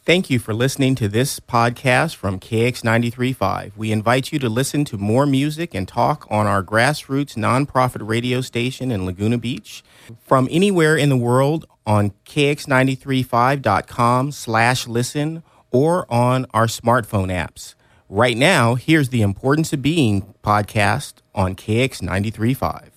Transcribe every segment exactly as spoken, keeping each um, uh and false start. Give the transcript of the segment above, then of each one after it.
Thank you for listening to this podcast from K X ninety-three point five. We invite you to listen to more music and talk on our grassroots nonprofit radio station in Laguna Beach from anywhere in the world on K X ninety-three point five dot com slash listen or on our smartphone apps. Right now, here's the Importance of Being podcast on K X ninety-three point five.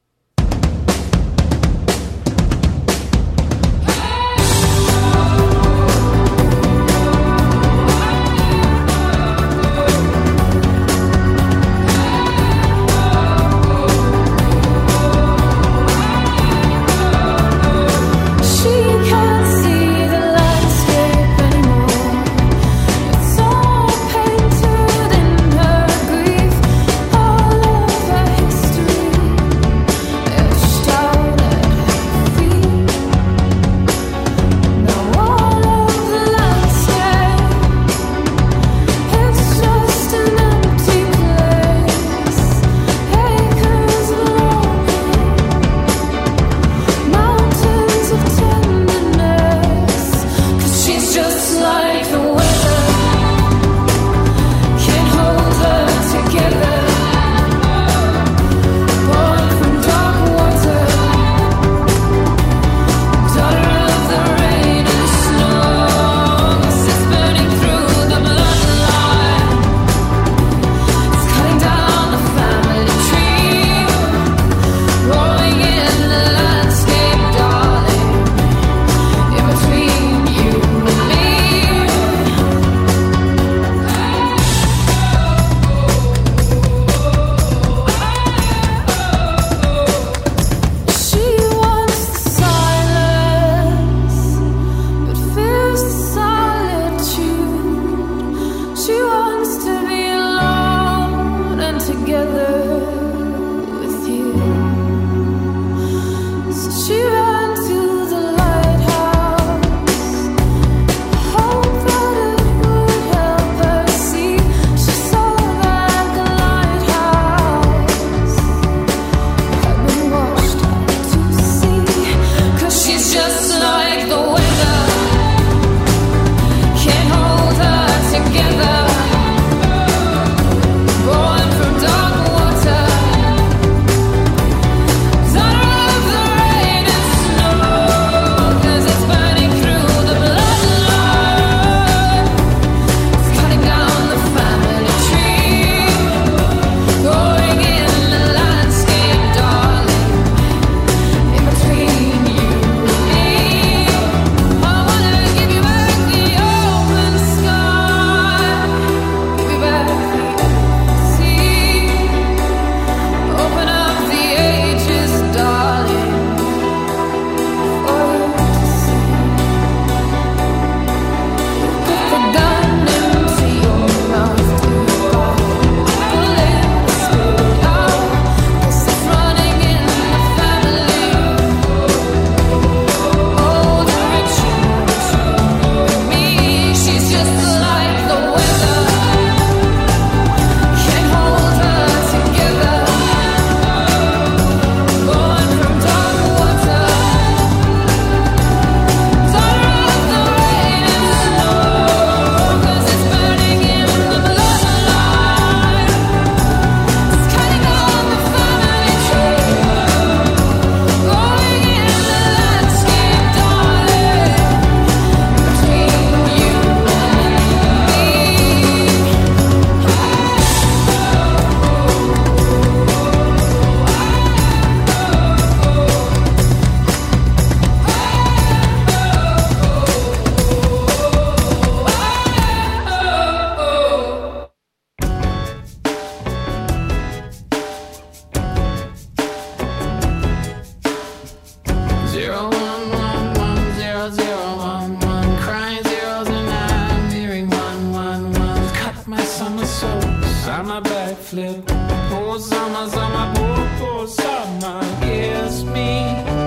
flip. Oh, summer, summer, oh, oh, summer, kiss me.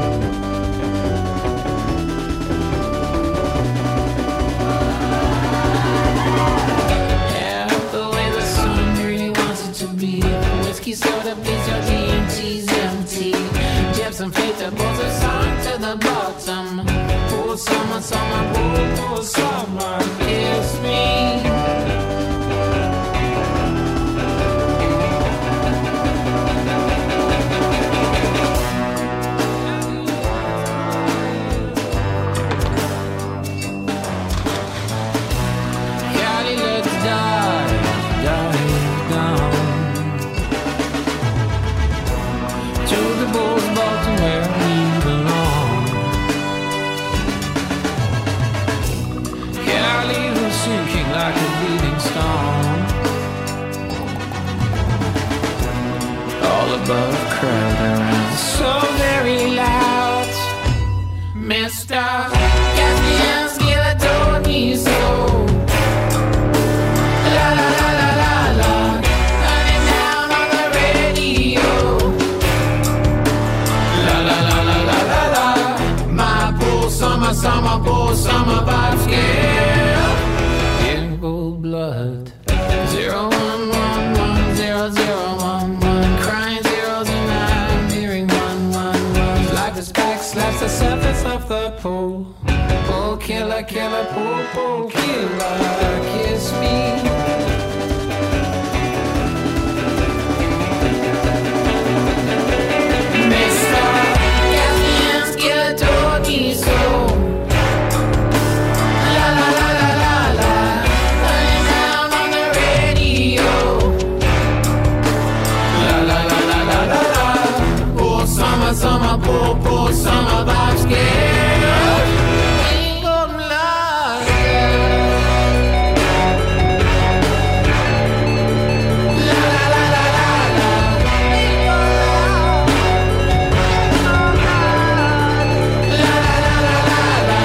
Yeah, the way the sun really wants it to be. Whiskey soda, please, your D M T's empty. Jab some faith that pulls us on to the bottom. Oh, summer, summer, oh, oh, summer. like a leaving stone. All above, crowd around, so very loud. Mister Caspian's Gillador me so. La la la la la la, turning down on the radio. La la la la la la la, my poor summer, summer, poor summer vibes, yeah. In cold blood, zero one one one zero zero one one, crying zeros and I'm hearing one one one. Like the spike slaps the surface of the pool. Pool killer, killer, pool, pool killer, kiss me. Mister Caspian's Gillador me so. La la la la la la, turning down on the radio. La la la la la la la, poor summer, summer, poor, poor summer vibes, yeah. Jingle blood, la la la la la la, la la la la la la.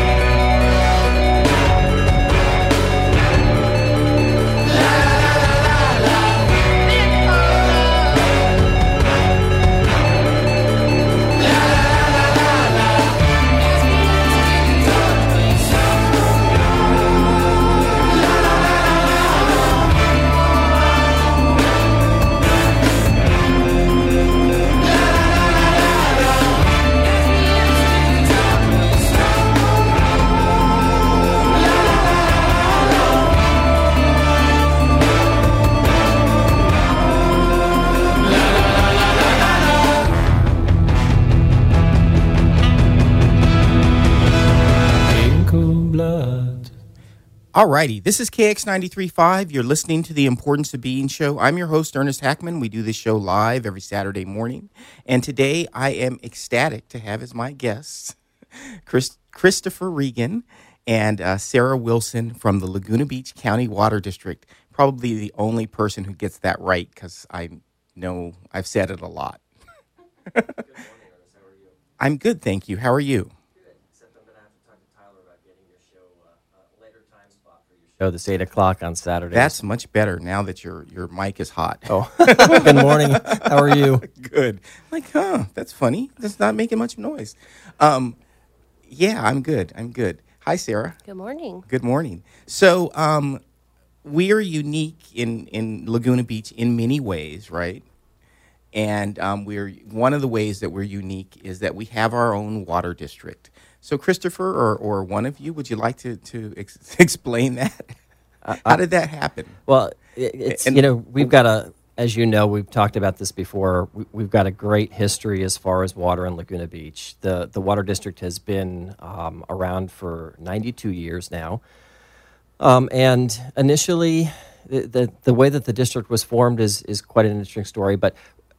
Alrighty, this is K X ninety-three point five. You're listening to The Importance of Being show. I'm your host, Ernest Hackman. We do this show live every Saturday morning. And today I am ecstatic to have as my guests Chris, Christopher Regan and uh, Sarah Wilson from the Laguna Beach County Water District. Probably the only person who gets that right because I know I've said it a lot. Good morning, Ernest. How are you? I'm good, thank you. How are you? Except I'm going to have to talk to Tyler about getting your show uh, a later time spot for your show. This eight o'clock on Saturday. That's much better now that your your mic is hot. Oh, good morning. How are you? Good. Like, huh, that's funny. That's not making much noise. Um, yeah, I'm good. I'm good. Hi, Sarah. Good morning. Good morning. So um, we are unique in, in Laguna Beach in many ways, right? And um, we're one of the ways that we're unique is that we have our own water district. So, Christopher, or, or one of you, would you like to to ex- explain that? Uh, How did that happen? Well, it, it's And- you know we've got a, as you know, we've talked about this before. We, we've got a great history as far as water in Laguna Beach. The the water district has been um, around for ninety-two years now, um, and initially, the, the the way that the district was formed is is quite an interesting story, but.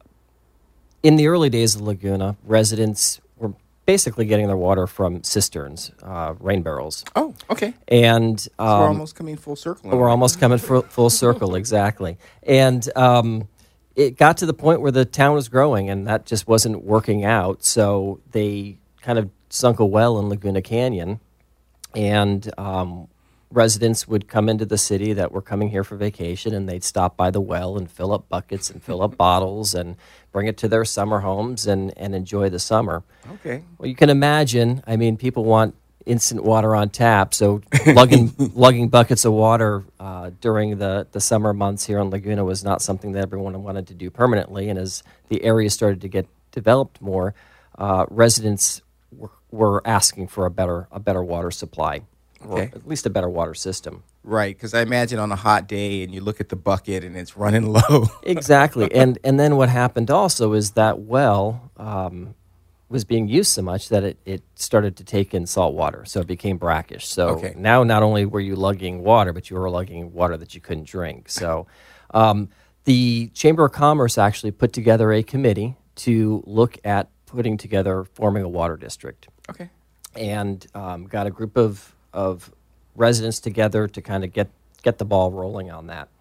In the early days of Laguna, residents were basically getting their water from cisterns, uh, rain barrels. Oh, okay. And um, So we're almost coming full circle. we're almost coming full, full circle, exactly. And um, it got to the point where the town was growing, and that just wasn't working out. So they kind of sunk a well in Laguna Canyon, and um, residents would come into the city that were coming here for vacation, and they'd stop by the well and fill up buckets and fill up bottles and bring it to their summer homes and, and enjoy the summer. Okay. Well, you can imagine, I mean, people want instant water on tap, so lugging lugging buckets of water uh, during the, the summer months here in Laguna was not something that everyone wanted to do permanently. And as the area started to get developed more, uh, residents were, were asking for a better a better water supply, or Okay. at least a better water system. Right, because I imagine on a hot day and you look at the bucket and it's running low. Exactly, and and then what happened also is that well um, was being used so much that it, it started to take in salt water, so it became brackish. So Okay. now not only were you lugging water, but you were lugging water that you couldn't drink. So um, the Chamber of Commerce actually put together a committee to look at putting together, forming a water district, Okay. and um, got a group of of residents together to kind of get, get the ball rolling on that.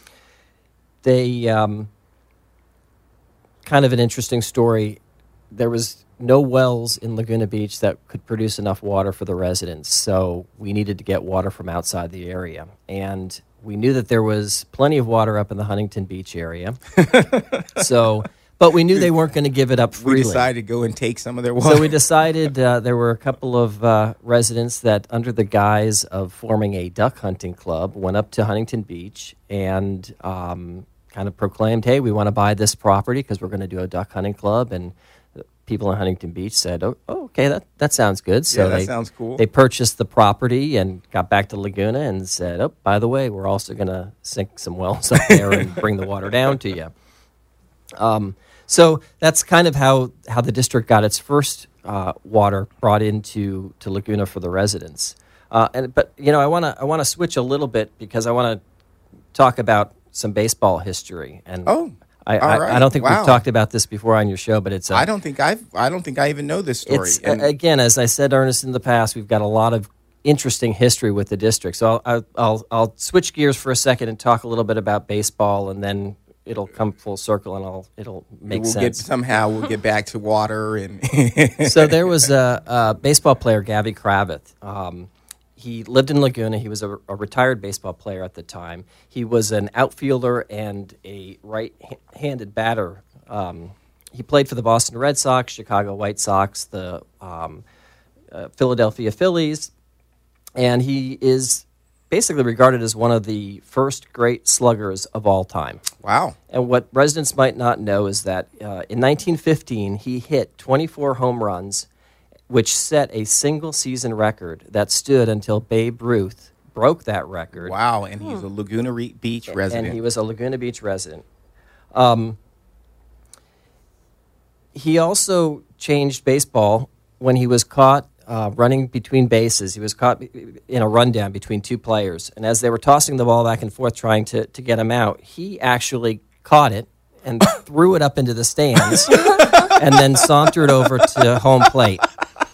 They, um, kind of an interesting story, there was no wells in Laguna Beach that could produce enough water for the residents, so we needed to get water from outside the area. And we knew that there was plenty of water up in the Huntington Beach area. so, but we knew they weren't going to give it up freely. We decided to go and take some of their water. So we decided uh, there were a couple of uh, residents that, under the guise of forming a duck hunting club, went up to Huntington Beach and um, kind of proclaimed, hey, we want to buy this property because we're going to do a duck hunting club. And people in Huntington Beach said, oh, oh okay, that, that sounds good. So yeah, that they, sounds cool. They purchased the property and got back to Laguna and said, oh, by the way, we're also going to sink some wells up there and bring the water down to you. Um, so that's kind of how, how the district got its first uh, water brought into to Laguna for the residents. Uh, and but you know, I want to I want to switch a little bit because I want to talk about some baseball history. And oh. I, All I, right. I don't think Wow. we've talked about this before on your show, but it's. A, I don't think I've. I don't think I even know this story. It's And- again, as I said, Ernest, in the past, we've got a lot of interesting history with the district. So I'll I'll I'll, I'll switch gears for a second and talk a little bit about baseball, and then it'll come full circle, and I'll it'll make we'll sense. Get, somehow we'll get back to water and. So there was a, a baseball player, Gabby Kravitz. Um, He lived in Laguna. He was a, a retired baseball player at the time. He was an outfielder and a right-handed batter. Um, he played for the Boston Red Sox, Chicago White Sox, the um, uh, Philadelphia Phillies, and he is basically regarded as one of the first great sluggers of all time. Wow. And what residents might not know is that uh, in nineteen fifteen, he hit twenty-four home runs, which set a single-season record that stood until Babe Ruth broke that record. Wow, and he's a Laguna Re- Beach resident. And he was a Laguna Beach resident. Um, he also changed baseball when he was caught uh, running between bases. He was caught in a rundown between two players. And as they were tossing the ball back and forth trying to, to get him out, he actually caught it and threw it up into the stands and then sauntered over to home plate.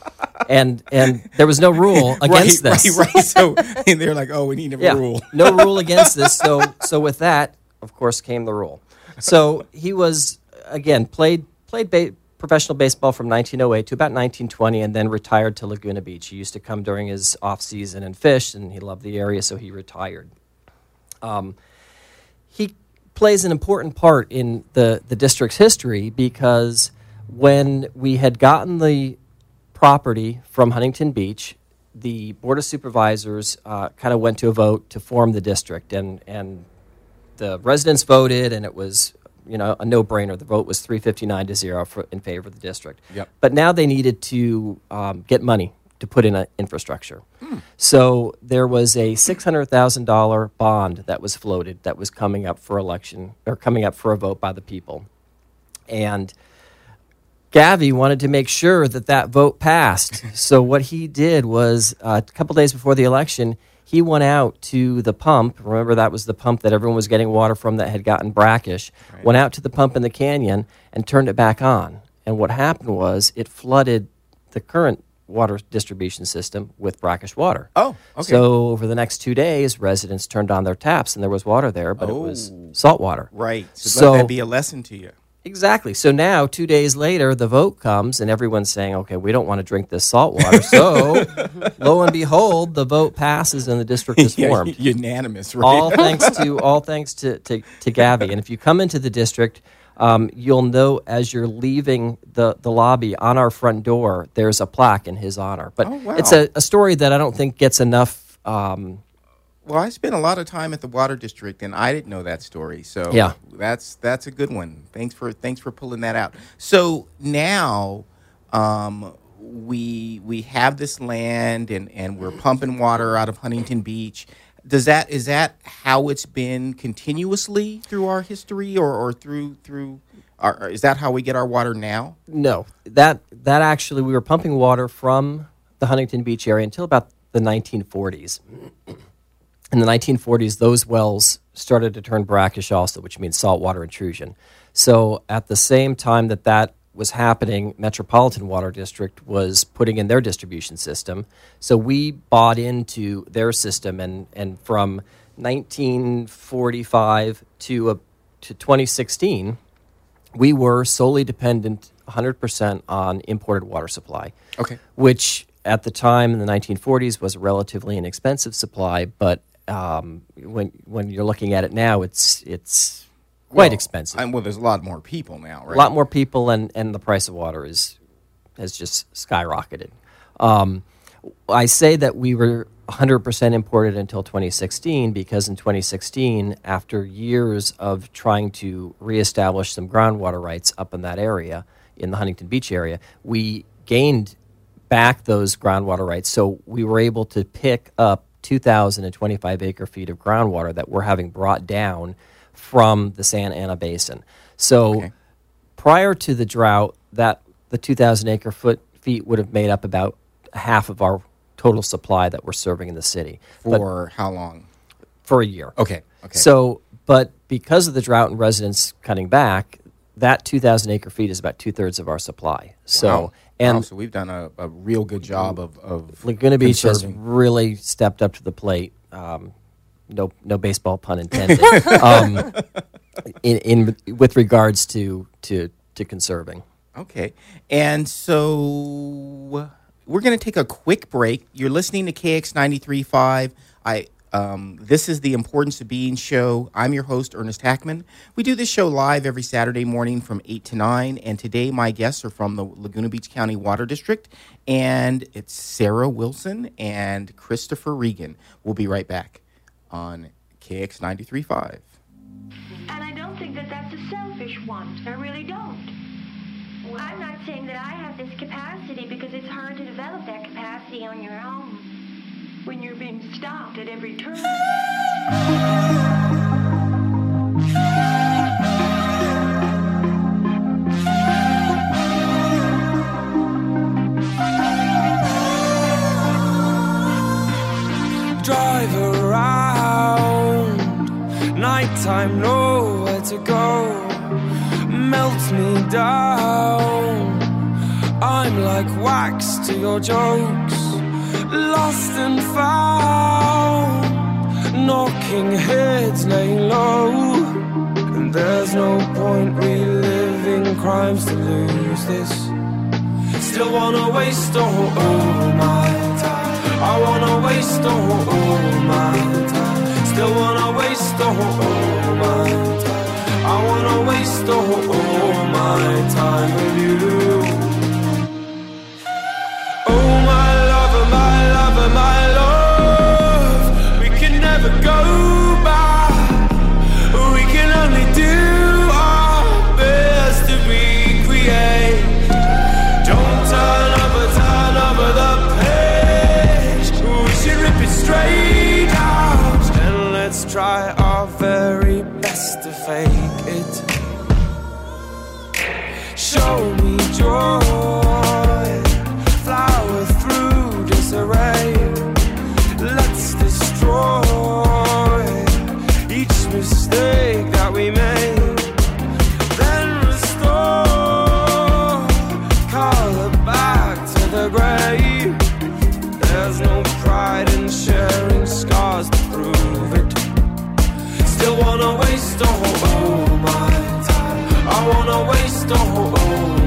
And and there was no rule against right, this. Right, right. So and they're like, oh, we need a yeah, rule. no rule against this. So so with that, of course, came the rule. So he was, again, played played ba- professional baseball from nineteen oh eight to about nineteen twenty and then retired to Laguna Beach. He used to come during his off-season and fish, and he loved the area, so he retired. Um, he plays an important part in the, the district's history because when we had gotten the property from Huntington Beach, the Board of Supervisors uh, kind of went to a vote to form the district, and, and the residents voted, and it was, you know, a no-brainer. The vote was three fifty-nine to zero for, in favor of the district. Yep. But now they needed to um, get money to put in an infrastructure. Hmm. So there was a six hundred thousand dollars bond that was floated that was coming up for election, or coming up for a vote by the people. And Gavy wanted to make sure that that vote passed. So what he did was, uh, a couple days before the election, he went out to the pump. Remember, that was the pump that everyone was getting water from that had gotten brackish. Right. Went out to the pump in the canyon and turned it back on. And what happened was it flooded the current water distribution system with brackish water. Oh, okay. So over the next two days, residents turned on their taps, and there was water there, but oh. it was salt water. Right. So, so let that be a lesson to you. Exactly. So now, two days later, the vote comes, and everyone's saying, okay, we don't want to drink this salt water. So, lo and behold, the vote passes and the district is formed. Yeah, unanimous, right? All thanks to all thanks to, to, to Gabby. And if you come into the district, um, you'll know as you're leaving the, the lobby on our front door, there's a plaque in his honor. But oh, wow. it's a, a story that I don't think gets enough... Um, Well, I spent a lot of time at the water district, and I didn't know that story. So yeah. that's that's a good one. Thanks for thanks for pulling that out. So now um, we we have this land, and, and we're pumping water out of Huntington Beach. Does that is that how it's been continuously through our history, or, or through through? Our, is that how we get our water now? No, that that actually we were pumping water from the Huntington Beach area until about the nineteen forties. In the nineteen forties, those wells started to turn brackish also, which means saltwater intrusion. So at the same time that that was happening, Metropolitan Water District was putting in their distribution system. So we bought into their system, and, and from nineteen forty-five to, uh, to twenty sixteen, we were solely dependent one hundred percent on imported water supply. Okay. Which at the time in the nineteen forties was a relatively inexpensive supply, but um, when when you're looking at it now, it's it's quite well, expensive. I'm, well, there's a lot more people now, right? A lot more people, and, and the price of water is has just skyrocketed. Um, I say that we were one hundred percent imported until twenty sixteen because in twenty sixteen, after years of trying to reestablish some groundwater rights up in that area, in the Huntington Beach area, we gained back those groundwater rights. So we were able to pick up two thousand twenty-five acre feet of groundwater that we're having brought down from the Santa Ana Basin. So Okay. prior to the drought, that the two thousand acre foot feet would have made up about half of our total supply that we're serving in the city. But For how long? for a year. Okay. Okay. So, but because of the drought and residents cutting back, that two thousand acre feet is about two thirds of our supply. So, Wow. and Wow, so we've done a, a real good job of, of Laguna Beach has conserving. really stepped up to the plate. Um, no, no baseball pun intended. um, in, in with regards to to to conserving. Okay. And so we're going to take a quick break. You're listening to K X ninety-three point five. I um, this is the Importance of Being show. I'm your host, Ernest Hackman. We do this show live every Saturday morning from eight to nine, and today my guests are from the Laguna Beach County Water District, and it's Sarah Wilson and Christopher Regan. We'll be right back on K X ninety-three point five. And I don't think that that's a selfish want. I really don't. I'm not saying that I have this capacity because it's hard to develop that capacity on your own when you're being stopped at every turn. Drive around, nighttime, nowhere to go, melts me down. I'm like wax to your jokes, lost and found, knocking heads, laying low. And there's no point reliving crimes to lose this. Still wanna waste all, all my time. I wanna waste all, all my time. Still wanna waste all, all my time. I wanna waste all, all my time with you. Oh my lover, my lover, my love, we can never go back. We can only do our best to recreate. Don't turn over, turn over the page. We should rip it straight out, and let's try our very best to fake it. Show me joy, flower through disarray. Let's destroy each mistake that we made, then restore color back to the grave. There's no pride in sharing scars to prove it. Still wanna waste all, all my time. I wanna waste all, all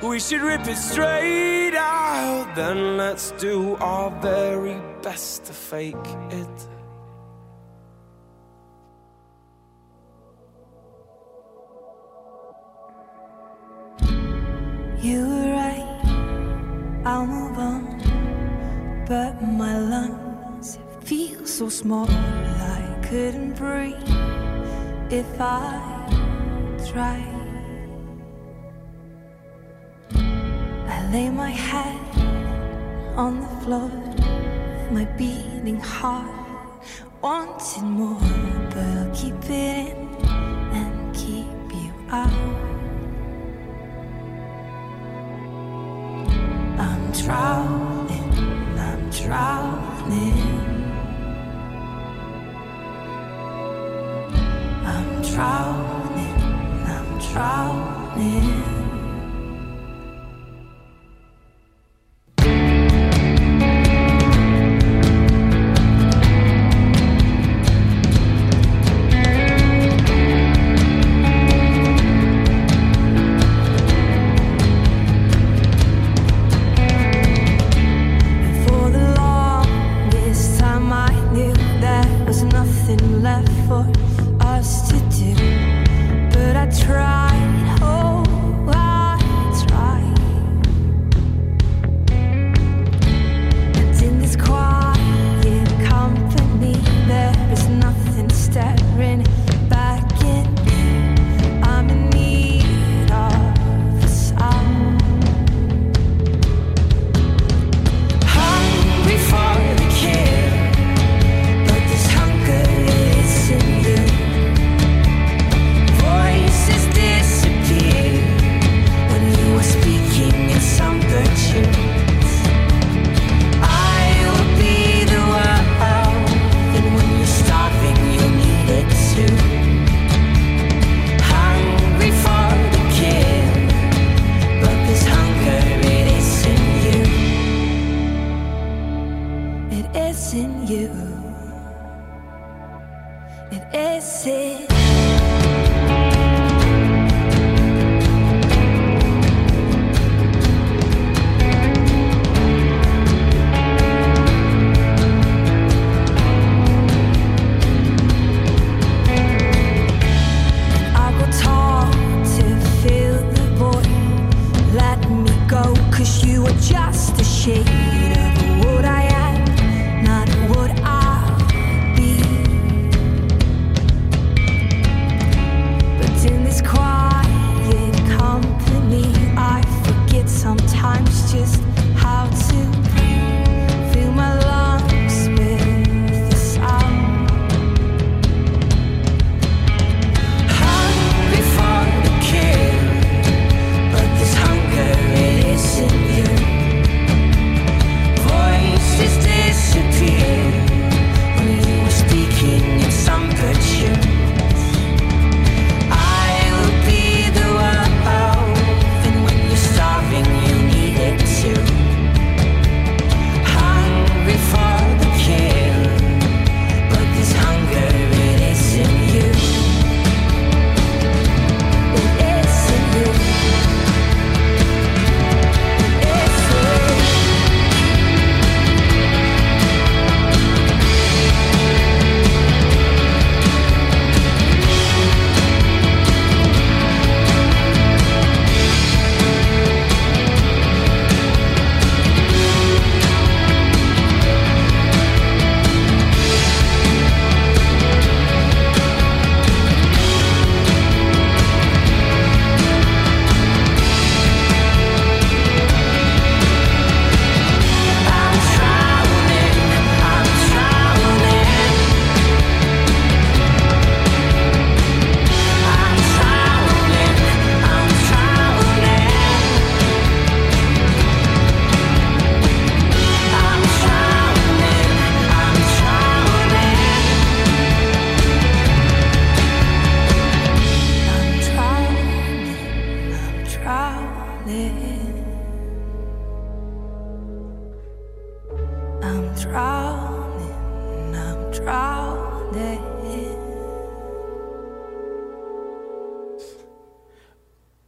we should rip it straight out. Then let's do our very best to fake it. You were right, I'll move on. But my lungs feel so small, I couldn't breathe if I tried. I lay my head on the floor, my beating heart wanted more, but I'll keep it in and keep you out. I'm drowning, I'm drowning. I'm drowning, I'm drowning.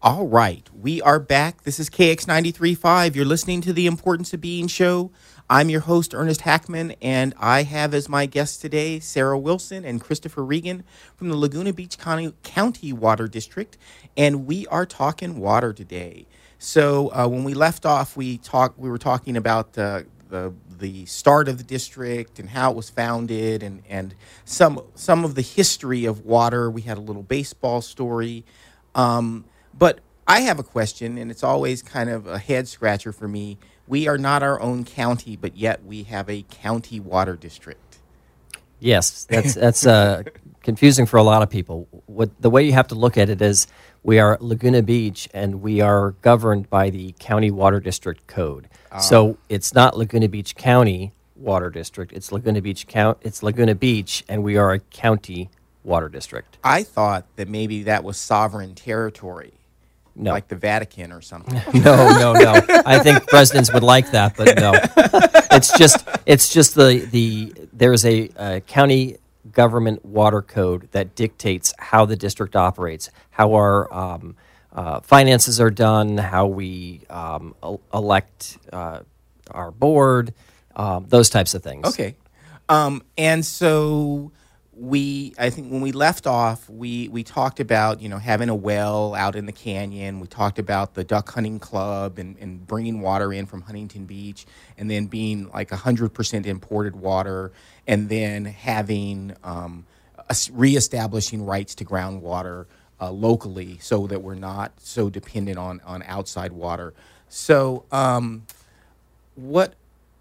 All right, we are back. This is K X ninety-three point five. You're listening to the Importance of Being show. I'm your host, Ernest Hackman, and I have as my guests today Sarah Wilson and Christopher Regan from the Laguna Beach County, County Water District, and we are talking water today. So uh, when we left off, we talked. We were talking about uh, the the start of the district and how it was founded, and and some some of the history of water. We had a little baseball story. Um, But I have a question, and it's always kind of a head scratcher for me. We are not our own county, but yet we have a county water district. Yes, that's that's uh, confusing for a lot of people. What the way you have to look at it is, we are Laguna Beach, and we are governed by the County Water District Code. Uh, so it's not Laguna Beach County Water District. It's Laguna Beach Count. It's Laguna Beach, and we are a county water district. I thought that maybe that was sovereign territory. No. Like the Vatican or something. No, no, no. I think presidents would like that, but no. It's just it's just the the there's a, a county government water code that dictates how the district operates, how our um, uh, finances are done, how we um, el- elect uh, our board, um, those types of things. Okay, um, and so. We, I think when we left off, we, we talked about, you know, having a well out in the canyon. We talked about the duck hunting club and, and bringing water in from Huntington Beach, and then being like one hundred percent imported water, and then having, um, a, reestablishing rights to groundwater uh, locally so that we're not so dependent on, on outside water. So um, what,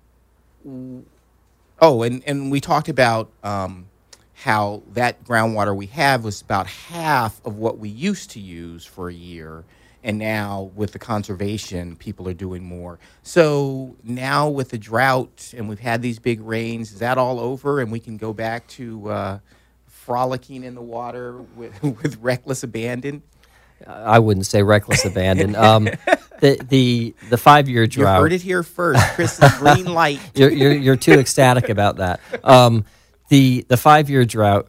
oh, and, and we talked about... Um, how that groundwater we have was about half of what we used to use for a year, and now with the conservation, people are doing more. So now with the drought, and we've had these big rains, is that all over, and we can go back to uh, frolicking in the water with, with reckless abandon? I wouldn't say reckless abandon. Um, the the the five year drought. You heard it here first. Chris's green light. You're, you're you're too ecstatic about that. Um, The the five year drought,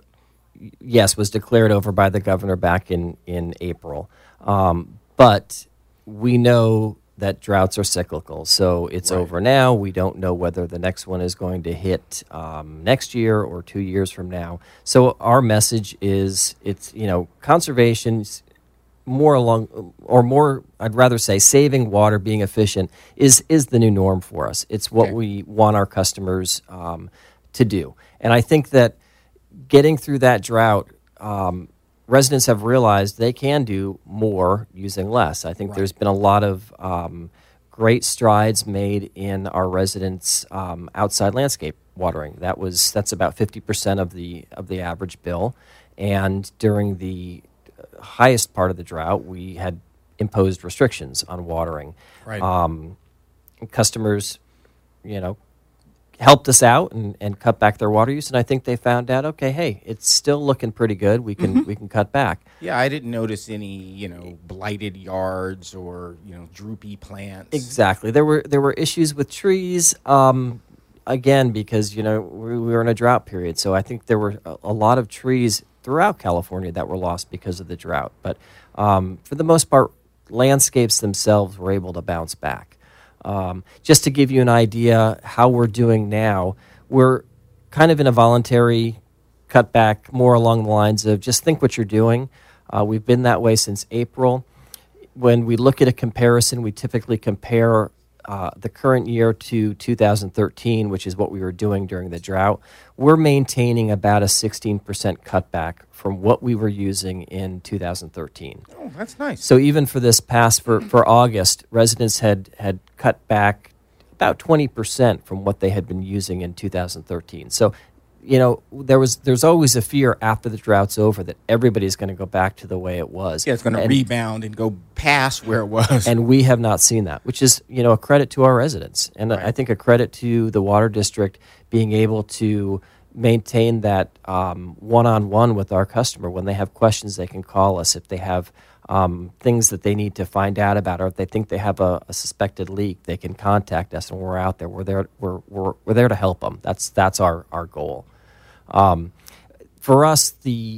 yes, was declared over by the governor back in in April. Um, but we know that droughts are cyclical, so it's Right. over now. We don't know whether the next one is going to hit um, next year or two years from now. So our message is, it's you know conservation's more along, or more, I'd rather say, saving water, being efficient is is the new norm for us. It's what Okay. we want our customers um, to do. And I think that getting through that drought, um, residents have realized they can do more using less. I think Right. there's been a lot of um, great strides made in our residents' um, outside landscape watering. That was that's about fifty percent of the of the average bill. And during the highest part of the drought, we had imposed restrictions on watering. Right. Um, customers, you know, helped us out and, and cut back their water use, and I think they found out, okay, hey, it's still looking pretty good. We can Mm-hmm. we can cut back. Yeah, I didn't notice any, you know, blighted yards or, you know, droopy plants. Exactly. There were there were issues with trees, um, again, because you know we, we were in a drought period. So I think there were a, a lot of trees throughout California that were lost because of the drought. But um, for the most part, landscapes themselves were able to bounce back. Um, just to give you an idea how we're doing now, we're kind of in a voluntary cutback, more along the lines of just think what you're doing. Uh, we've been that way since April. When we look at a comparison, we typically compare uh, the current year to two thousand thirteen, which is what we were doing during the drought. We're maintaining about a sixteen percent cutback from what we were using in two thousand thirteen. Oh, that's nice. So even for this past, for, for August, residents had, had cut back about twenty percent from what they had been using in two thousand thirteen. So, you know, there was there's always a fear after the drought's over that everybody's going to go back to the way it was. Yeah, it's going to And- rebound and go past where it was. and we have not seen that, which is, you know, a credit to our residents. And Right. I think a credit to the water district being able to maintain that um, one-on-one with our customer. When they have questions, they can call us. If they have um, things that they need to find out about, or if they think they have a, a suspected leak, they can contact us, and we're out there. We're there. We're we're, we're there to help them. That's that's our our goal. Um, for us, the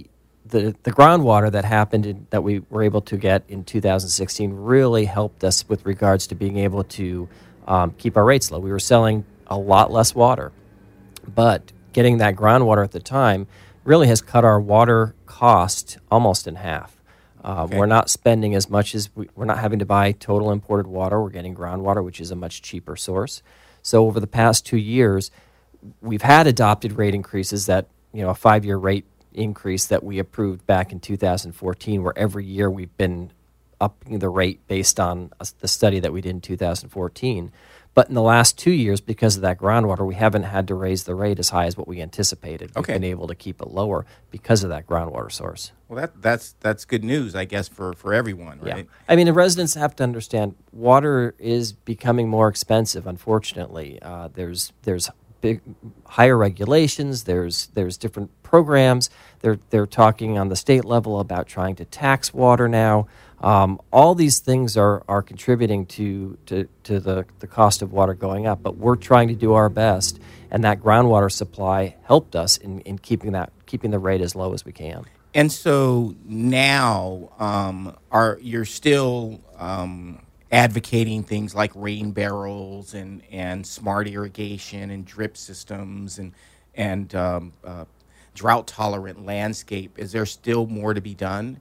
the, the groundwater that happened in, that we were able to get in two thousand sixteen really helped us with regards to being able to um, keep our rates low. We were selling a lot less water, but getting that groundwater at the time really has cut our water cost almost in half. Uh, Okay. We're not spending as much as we, we're not having to buy total imported water. We're getting groundwater, which is a much cheaper source. So over the past two years, we've had adopted rate increases that, you know, a five-year rate increase that we approved back in two thousand fourteen, where every year we've been upping the rate based on a, the study that we did in two thousand fourteen. But in the last two years, because of that groundwater, we haven't had to raise the rate as high as what we anticipated. We've Okay. been able to keep it lower because of that groundwater source. Well, that that's that's good news, I guess, for, for everyone, right? Yeah. I mean, the residents have to understand water is becoming more expensive, unfortunately. Uh, there's there's big higher regulations, there's there's different programs. They're they're talking on the state level about trying to tax water now. Um, all these things are, are contributing to, to, to the, the cost of water going up, but we're trying to do our best, and that groundwater supply helped us in, in keeping that keeping the rate as low as we can. And so now, um, are you're still um, advocating things like rain barrels and, and smart irrigation and drip systems and and um, uh, drought tolerant landscape? Is there still more to be done?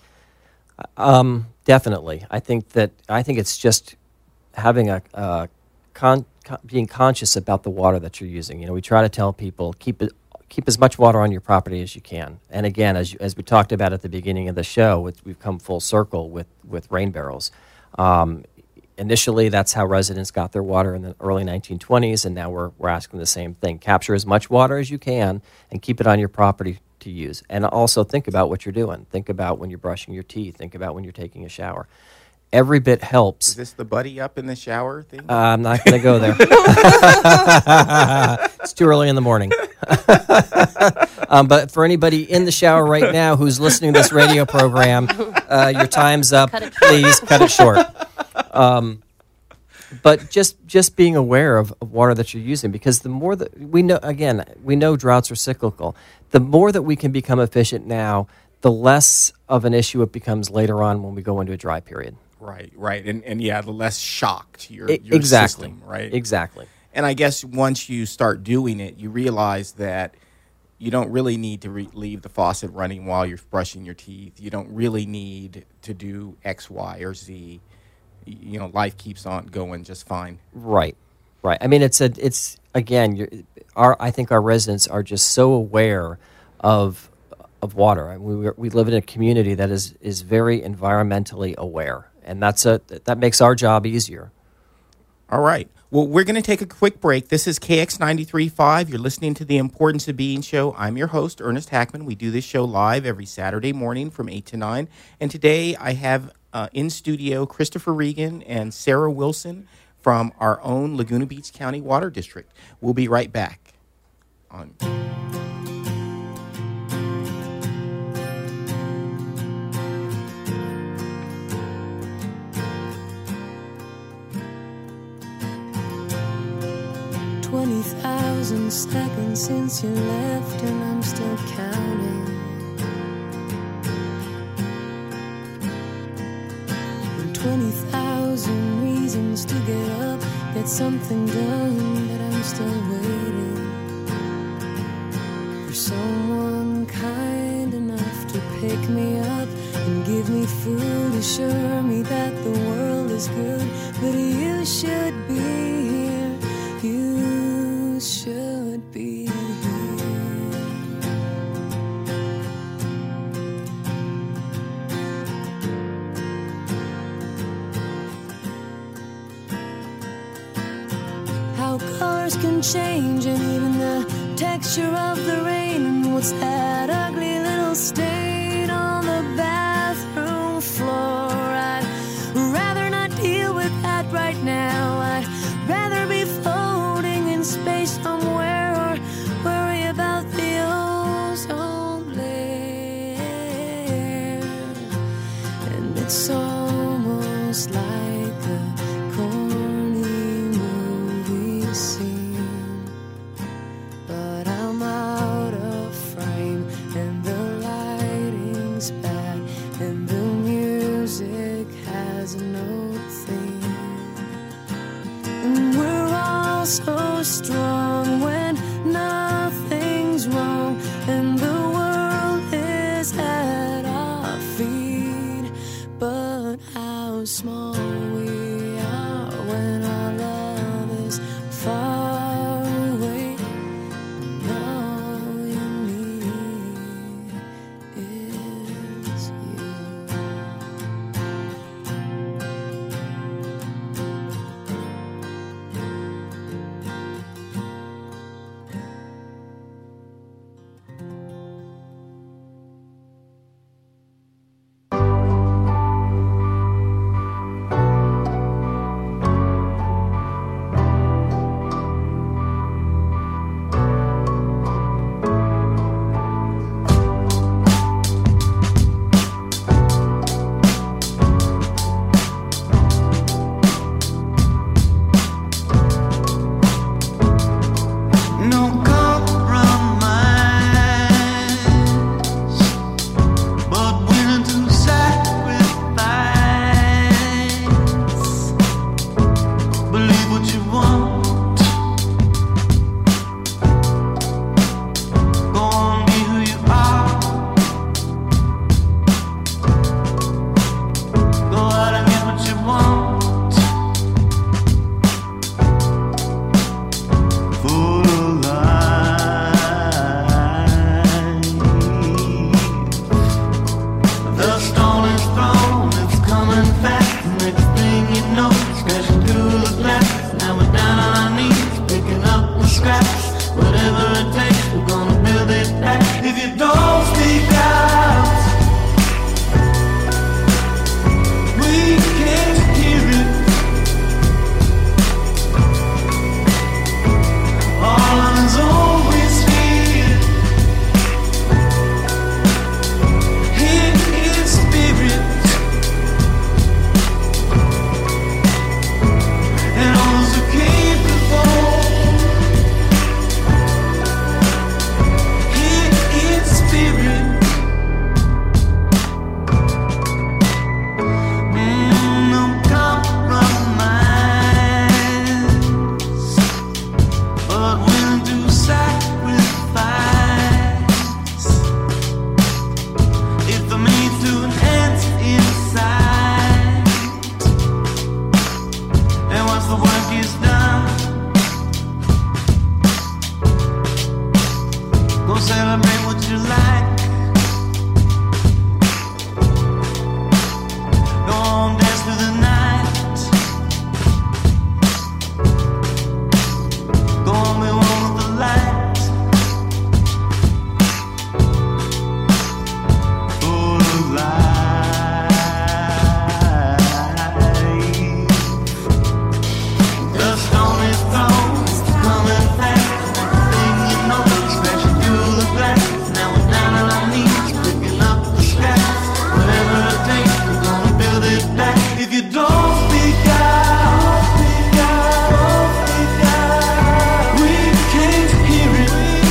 Um, definitely. I think that I think it's just having a uh, con, con, being conscious about the water that you're using. You know, we try to tell people keep it, keep as much water on your property as you can. And again, as you, as we talked about at the beginning of the show, it's, we've come full circle with with rain barrels. Um, initially, that's how residents got their water in the early nineteen twenties, and now we're we're asking the same thing: capture as much water as you can and keep it on your property to use. And also think about what you're doing. Think about when you're brushing your teeth. Think about when you're taking a shower. Every bit helps. Is this the buddy up in the shower thing? Uh, I'm not going to go there. It's too early in the morning. um, but for anybody in the shower right now who's listening to this radio program, uh, your time's up. Cut it short. Please cut it short. Um, but just just being aware of, of water that you're using, because the more that we know, again, we know droughts are cyclical. The more that we can become efficient now, the less of an issue it becomes later on when we go into a dry period. Right, right. And, and yeah, the less shock to your, I- your exactly. system, right? Exactly. And I guess once you start doing it, you realize that you don't really need to re- leave the faucet running while you're brushing your teeth. You don't really need to do X, Y, or Z. Y- You know, life keeps on going just fine. Right, right. I mean, it's a, it's again, you're, our I think our residents are just so aware of of water. I mean, we we live in a community that is is very environmentally aware, and that's a that makes our job easier. All right. Well, we're going to take a quick break. This is K X ninety-three point five. You're listening to The Importance of Being show. I'm your host, Ernest Hackman. We do this show live every Saturday morning from eight to nine. And today I have uh, in studio Christopher Regan and Sarah Wilson from our own Laguna Beach County Water District. We'll be right back on. twenty thousand seconds since you left, and I'm still counting. And twenty thousand reasons to get up, get something done, but I'm still waiting for someone kind enough to pick me up and give me food, assure me that the world is good. But you should be here, you should be here. How colors can change, and even the texture of the rain. And what's that ugly little stain on the bathroom floor? I'd rather not deal with that right now. I'd rather be floating in space somewhere, or worry about the ozone layer. And it's almost like a corny movie scene, but I'm out of frame. Go celebrate what you like. Go on, dance through the night. Go on, be one with the light. Full of life. The storm is thrown, it's coming fast. Thing you know, crashing through the glass. Now we're down on our knees, picking up the scraps. Whatever it takes, we're gonna build it back. If you don't speak out, speak out, speak out, we can't hear it.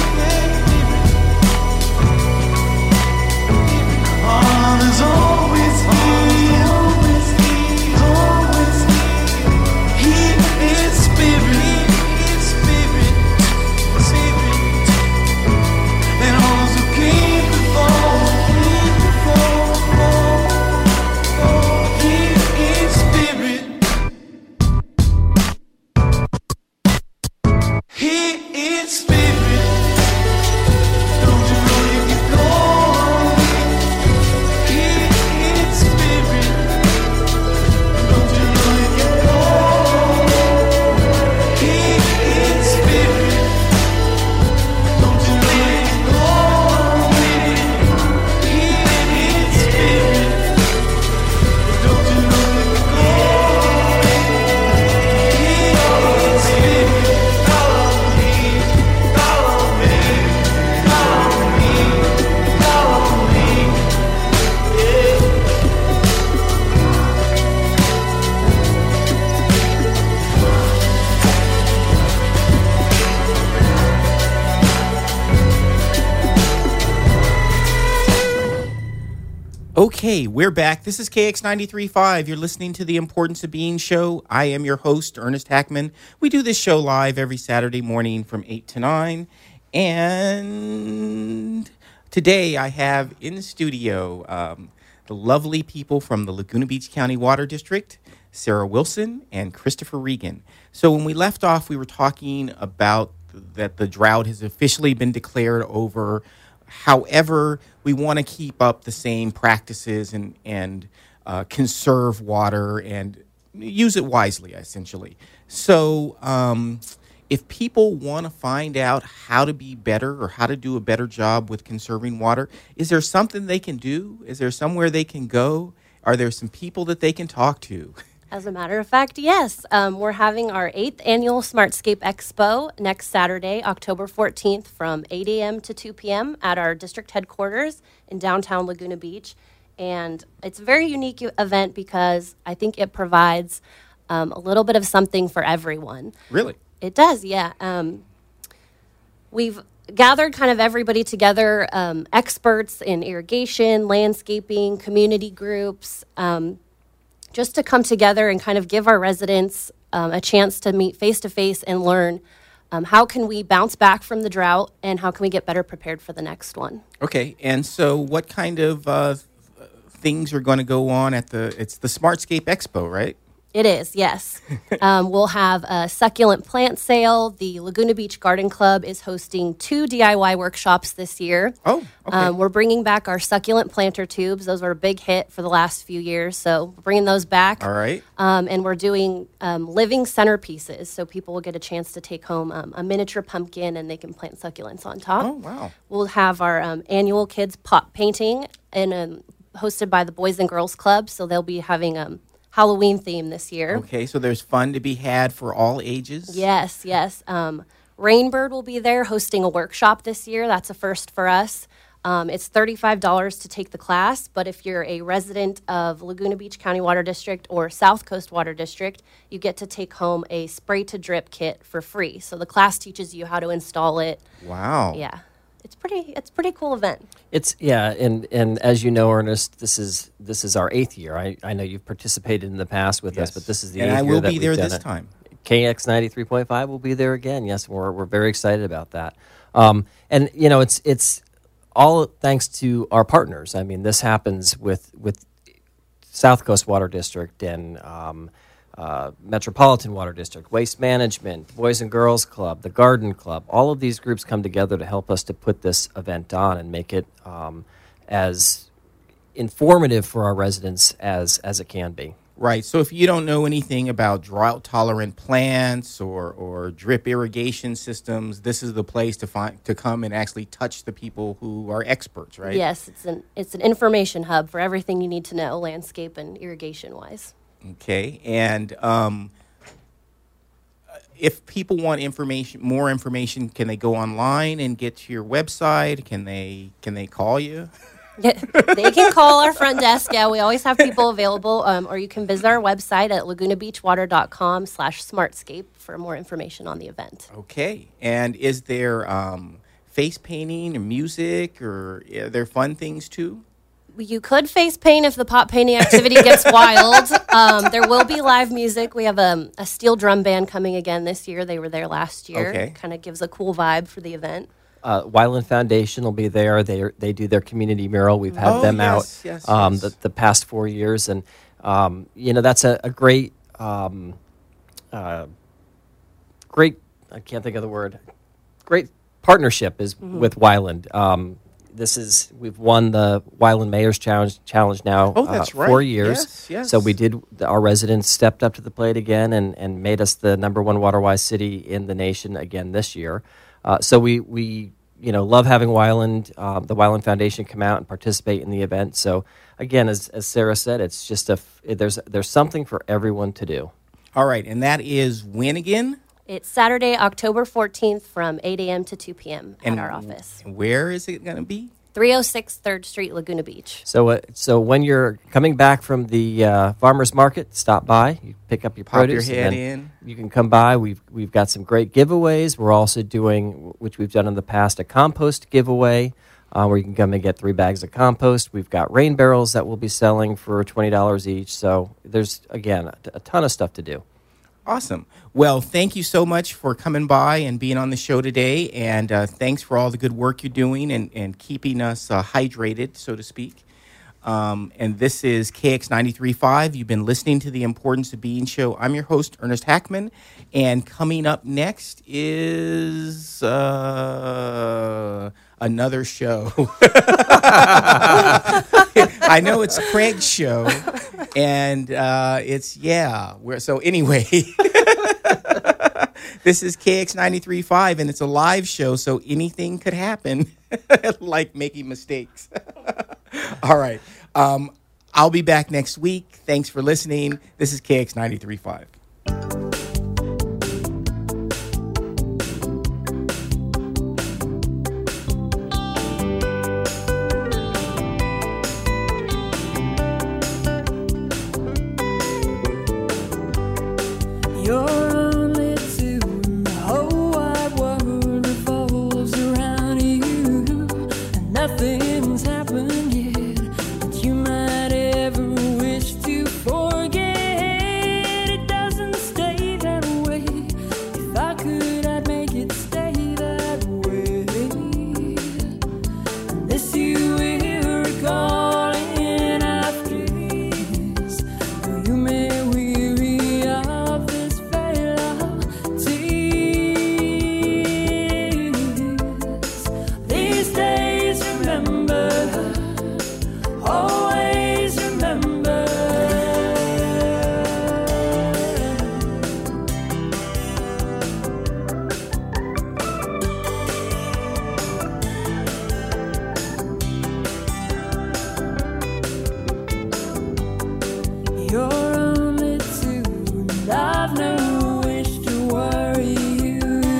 Our love is always here, always here, always here. Here is spirit, spirit, spirit. And all those who came before, came before, here is spirit. Here is spirit. Don't you know you can go? Here is spirit. Don't you know you can go? Here is spirit. Don't you know you can go? Here is spirit. Don't you know you can go? Here is spirit. Follow me, follow me, follow me, follow me, yeah. Okay, we're back. This is K X ninety-three point five. You're listening to The Importance of Being show. I am your host, Ernest Hackman. We do this show live every Saturday morning from eight to nine. And today I have in the studio um, the lovely people from the Laguna Beach County Water District, Sarah Wilson and Christopher Regan. So when we left off, we were talking about that the drought has officially been declared over. However, we want to keep up the same practices and, and uh, conserve water and use it wisely, essentially. So um, if people want to find out how to be better or how to do a better job with conserving water, is there something they can do? Is there somewhere they can go? Are there some people that they can talk to? As a matter of fact, yes. Um, we're having our eighth annual Smartscape Expo next Saturday, October fourteenth, from eight a.m. to two p.m. at our district headquarters in downtown Laguna Beach. And it's a very unique u- event because I think it provides um, a little bit of something for everyone. Really? It does, yeah. Um, we've gathered kind of everybody together, um, experts in irrigation, landscaping, community groups, um, just to come together and kind of give our residents um, a chance to meet face-to-face and learn um, how can we bounce back from the drought and how can we get better prepared for the next one. Okay, and so what kind of uh, things are going to go on at the, it's the Smartscape Expo, right? It is, yes. um, we'll have a succulent plant sale. The Laguna Beach Garden Club is hosting two D I Y workshops this year. Oh, okay. Um, we're bringing back our succulent planter tubes. Those were a big hit for the last few years, so we're bringing those back. All right. Um, and we're doing um, living centerpieces, so people will get a chance to take home um, a miniature pumpkin and they can plant succulents on top. Oh, wow. We'll have our um, annual kids pot painting and um, hosted by the Boys and Girls Club, so they'll be having um, Halloween theme this year. Okay, so there's fun to be had for all ages? Yes, yes. Um, Rainbird will be there hosting a workshop this year. That's a first for us. Um, it's thirty-five dollars to take the class, but if you're a resident of Laguna Beach County Water District or South Coast Water District, you get to take home a spray-to-drip kit for free. So the class teaches you how to install it. Wow. Yeah. It's pretty. It's a pretty cool event. It's yeah, and and as you know, Ernest, this is this is our eighth year. I, I know you've participated in the past with Yes. us, but this is the And eighth I year will that be we've there done this it. time. K X ninety-three point five will be there again. Yes, we're we're very excited about that. Um, and you know, it's it's all thanks to our partners. I mean, this happens with with South Coast Water District and um, uh, Metropolitan Water District, Waste Management, Boys and Girls Club, the Garden Club. All of these groups come together to help us to put this event on and make it um, as informative for our residents as as it can be. Right. So if you don't know anything about drought-tolerant plants or, or drip irrigation systems, this is the place to find to come and actually touch the people who are experts, right? Yes, it's an it's an information hub for everything you need to know, landscape and irrigation-wise. Okay. And um, if people want information, more information, can they go online and get to your website? Can they can they call you? Yeah, they can call our front desk. Yeah, we always have people available. Um, or you can visit our website at laguna beach water dot com slash smartscape for more information on the event. Okay. And is there um, face painting or music, or are there fun things too? You could face paint if the pot painting activity gets wild. Um, there will be live music. We have a, a steel drum band coming again this year. They were there last year. Okay. Kind of gives a cool vibe for the event. Uh, Wyland Foundation will be there. They are, they do their community mural. We've had Oh, them yes, out yes, um, yes. The, the past four years, and um, you know that's a, a great, um, uh, great. I can't think of the word. Great partnership is Mm-hmm. with Wyland. Um, this is we've won the Wyland Mayor's Challenge Challenge now. Oh, that's uh, right. Four years. Yes, yes. So we did. Our residents stepped up to the plate again and and made us the number one water-wise city in the nation again this year. Uh, so we, we, you know, love having Wyland, uh, the Wyland Foundation come out and participate in the event. So again, as, as Sarah said, it's just a f- there's there's something for everyone to do. All right. And that is when again? It's Saturday, October fourteenth from eight a.m. to two p.m. at And our office. Where is it going to be? three oh six third Street, Laguna Beach. So uh, so when you're coming back from the uh, farmers market, stop by, you pick up your Pop your produce, head and in. you can come by. We've we've got some great giveaways. We're also doing, which we've done in the past, a compost giveaway. Uh, where you can come and get three bags of compost. We've got rain barrels that we'll be selling for twenty dollars each. So there's, again, a, a ton of stuff to do. Awesome. Well, thank you so much for coming by and being on the show today. And uh, thanks for all the good work you're doing and, and keeping us uh, hydrated, so to speak. Um, and this is K X ninety-three point five. You've been listening to the Importance of Being show. I'm your host, Ernest Hackman. And coming up next is uh, another show. I know it's Craig's show. And uh, it's, yeah. We're, so anyway, this is K X ninety-three point five, and it's a live show, so anything could happen, like making mistakes. All right. Um, I'll be back next week. Thanks for listening. This is K X ninety-three point five. You're only two, and the whole wide world revolves around you, and nothing's happened yet that you might ever wish to forget. It doesn't stay that way. If I could, I'd make it stay that way. And this you will recall in after years, though you may weary of this these days, remember, always remember. You're only two, and I've no wish to worry you.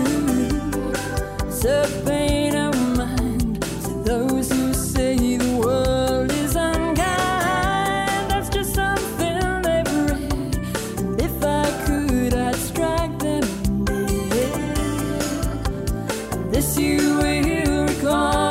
So pain of mind to those who say the world is unkind. That's just something they've read, and if I could, I'd strike them dead. And this you will recall.